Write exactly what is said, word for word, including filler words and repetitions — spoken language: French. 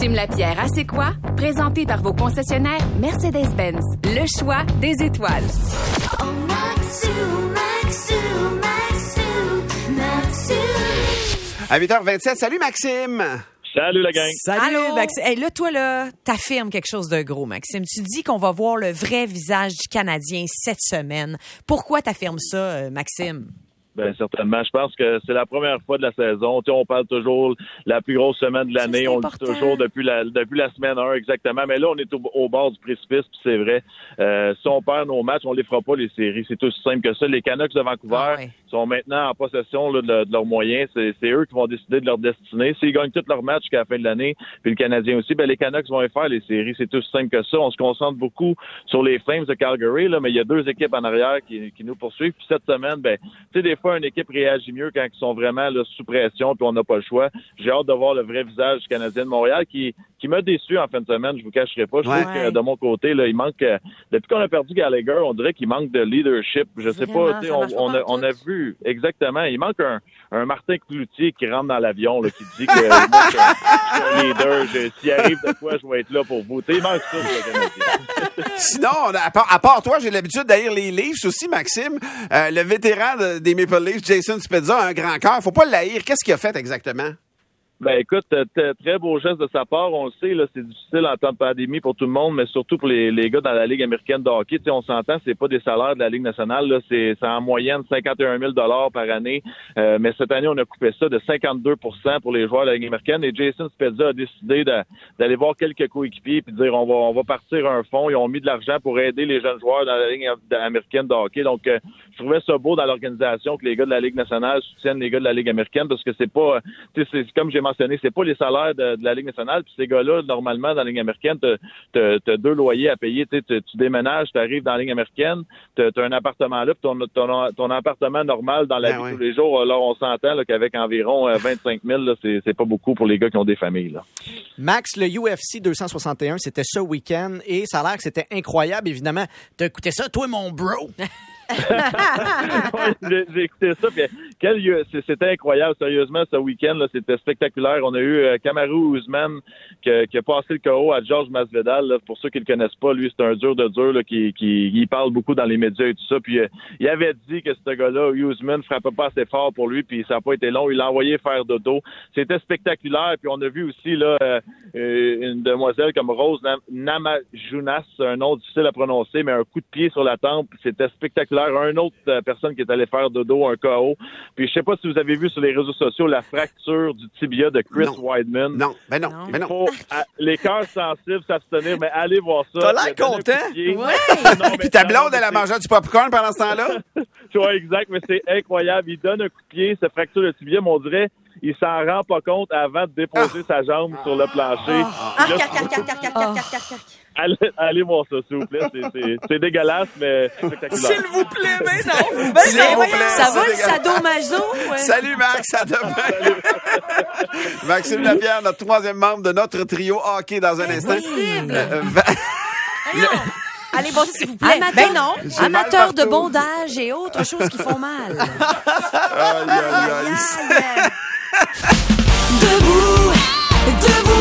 Maxime Lapierre à C'est quoi? Présenté par vos concessionnaires Mercedes-Benz. Le choix des étoiles. Oh, Maxou, Maxou, Maxou, Maxou. À huit heures vingt-sept, salut Maxime! Salut la gang! Salut, Allô? Maxime. Hey, là, toi, là, t'affirmes quelque chose de gros, Maxime. Tu dis qu'on va voir le vrai visage du Canadien cette semaine. Pourquoi t'affirmes ça, euh, Maxime? Ben certainement. Je pense que c'est la première fois de la saison. Tu sais, on parle toujours la plus grosse semaine de l'année. Ça, on le dit toujours depuis la depuis la semaine un exactement. Mais là, on est au, au bord du précipice, puis c'est vrai. Euh, si on perd nos matchs, on les fera pas les séries. C'est tout aussi simple que ça. Les Canucks de Vancouver Ah ouais. sont maintenant en possession là, de, de leurs moyens. C'est, c'est eux qui vont décider de leur destinée. S'ils gagnent tous leurs matchs jusqu'à la fin de l'année, puis le Canadien aussi, ben les Canucks vont y faire les séries. C'est tout aussi simple que ça. On se concentre beaucoup sur les Flames de Calgary, là, mais il y a deux équipes en arrière qui, qui nous poursuivent. Puis cette semaine, ben, tu sais, des fois, une équipe réagit mieux quand ils sont vraiment là, sous pression puis on n'a pas le choix. J'ai hâte de voir le vrai visage du Canadien de Montréal qui qui m'a déçu en fin de semaine, je vous cacherai pas. Je Ouais. trouve que de mon côté, là, il manque euh, depuis qu'on a perdu Gallagher, on dirait qu'il manque de leadership. Je sais Vraiment, pas, tu sais, ça on, marche pas on, a, pantoute. on a vu exactement, il manque un, un Martin Cloutier qui rentre dans l'avion, là, qui dit que moi, je, je suis un leader, je, s'il arrive de quoi, je vais être là pour vous. Tu sais, il manque ça pour le Canadien. Sinon, à part, à part toi, j'ai l'habitude d'aller les Leafs aussi, Maxime. Euh, le vétéran de- des Maple Leafs, Jason Spezza, a un grand cœur. Faut pas l'haïr. Qu'est-ce qu'il a fait exactement? Ben écoute, t- t- très beau geste de sa part. On le sait, là, c'est difficile en temps de pandémie pour tout le monde, mais surtout pour les, les gars dans la Ligue américaine de hockey. Tu sais, on s'entend, c'est pas des salaires de la Ligue nationale. Là, c'est, c'est en moyenne cinquante et un mille dollars par année. Euh, mais cette année, on a coupé ça de cinquante-deux pour cent pour les joueurs de la Ligue américaine. Et Jason Spezza a décidé de, d'aller voir quelques coéquipiers puis de dire on va on va partir un fonds. Ils ont mis de l'argent pour aider les jeunes joueurs dans la Ligue américaine de hockey. Donc, euh, je trouvais ça beau dans l'organisation que les gars de la Ligue nationale soutiennent les gars de la Ligue américaine parce que c'est pas, tu sais, c'est comme j'ai mentionné, c'est pas les salaires de, de la Ligue nationale. Puis ces gars-là, normalement, dans la Ligue américaine, t'as, t'as, t'as deux loyers à payer. Tu sais, tu déménages, tu arrives dans la Ligue américaine, t'as, t'as un appartement là, puis ton, ton, ton appartement normal dans la Ben vie oui. tous les jours, là, on s'entend là, qu'avec environ euh, vingt-cinq mille, là, c'est, c'est pas beaucoup pour les gars qui ont des familles. Là. Max, le U F C deux cent soixante et un, c'était ce week-end et ça a l'air que c'était incroyable, évidemment. T'as écouté ça, toi, mon bro? Ouais, j'ai, j'ai écouté ça. Puis, quel, c'est- c'était incroyable, sérieusement, ce week-end. Là, c'était spectaculaire. On a eu euh, Kamaru Usman qui, qui a passé le K O à George Masvidal. Là. Pour ceux qui le connaissent pas, lui, c'est un dur de dur là, qui, qui il parle beaucoup dans les médias et tout ça. Puis, euh, il avait dit que ce gars-là, Usman, frappait pas assez fort pour lui. Puis, ça n'a pas été long. Il l'a envoyé faire dodo. C'était spectaculaire. Puis, on a vu aussi là euh, une demoiselle comme Rose Nam- Namajunas, un nom difficile à prononcer, mais un coup de pied sur la tempe. C'était spectaculaire. Un autre euh, personne qui est allé faire dodo, un K O. Puis je sais pas si vous avez vu sur les réseaux sociaux la fracture du tibia de Chris Non. Weidman. Non, ben non, Non. ben non. Faut, à- les cœurs sensibles s'abstenir, mais allez voir ça. T'as l'air Il a donné un content. coup de pied. Ouais. Non, mais- Puis ta non, blonde, mais elle a c'est- mangé du popcorn pendant ce temps-là? Tu vois, exact, mais c'est incroyable. Il donne un coup de pied, se fracture le tibia, mais on dirait il s'en rend pas compte avant de déposer Ah. sa jambe sur le plancher. Ah, Là, carc, carc, carc, carc, carc, carc, carc, carc. allez, allez voir ça, s'il vous plaît. C'est, c'est, c'est dégueulasse, mais c'est spectaculaire. S'il vous plaît, mais non! Ben S'il non, vous voyons, plaît, ça c'est va le dégueulasse. sadomaso? Ouais. Salut Max, à demain. Maxime Lapierre, notre troisième membre de notre trio hockey dans un instant. Impossible. Euh, va- Voyons. Allez, bon, s'il vous plaît. Amateur, Ben non. J'ai mal Amateurs de partout. bondage et autres choses qui font mal. Aïe, aïe, aïe. Debout, debout.